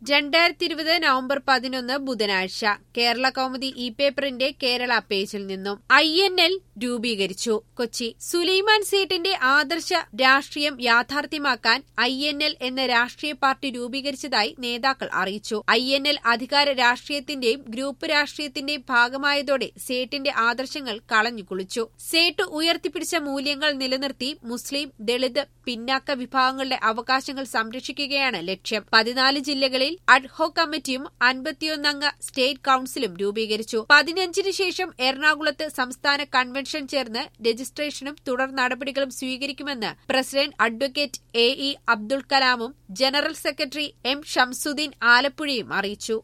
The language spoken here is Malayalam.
2020 നവംബർ 11 ബുധനാഴ്ച കേരള കൗമുദി പേപ്പറിന്റെ കേരള പേജിൽ നിന്നും INL രൂപീകരിച്ചു. കൊച്ചി സുലൈമാൻ സേഠിന്റെ ആദർശ രാഷ്ട്രീയം യാഥാർത്ഥ്യമാക്കാൻ INL എന്ന രാഷ്ട്രീയ പാർട്ടി രൂപീകരിച്ചതായി നേതാക്കൾ അറിയിച്ചു. INL അധികാര രാഷ്ട്രീയത്തിന്റെയും ഗ്രൂപ്പ് രാഷ്ട്രീയത്തിന്റെയും ഭാഗമായതോടെ സേഠിന്റെ ആദർശങ്ങൾ കളഞ്ഞുകുളിച്ചു. സേഠ് ഉയർത്തിപ്പിടിച്ച മൂല്യങ്ങൾ നിലനിർത്തി മുസ്ലിം, ദളിത്, പിന്നാക്ക വിഭാഗങ്ങളുടെ അവകാശങ്ങൾ സംരക്ഷിക്കുകയാണ് ലക്ഷ്യം. 14 ജില്ലകളിൽ അഡ്ഹോക് കമ്മിറ്റിയും 51 അംഗ സ്റ്റേറ്റ് കൌൺസിലും രൂപീകരിച്ചു. 15-ന് ശേഷം എറണാകുളത്ത് സംസ്ഥാന കൺവെൻഷൻ ചേർന്ന് രജിസ്ട്രേഷനും തുടർ നടപടികളും സ്വീകരിക്കുമെന്ന് പ്രസിഡന്റ് അഡ്വക്കേറ്റ് AE അബ്ദുൾ കലാമും ജനറൽ സെക്രട്ടറി M ഷംസുദ്ദീൻ ആലപ്പുഴയും അറിയിച്ചു.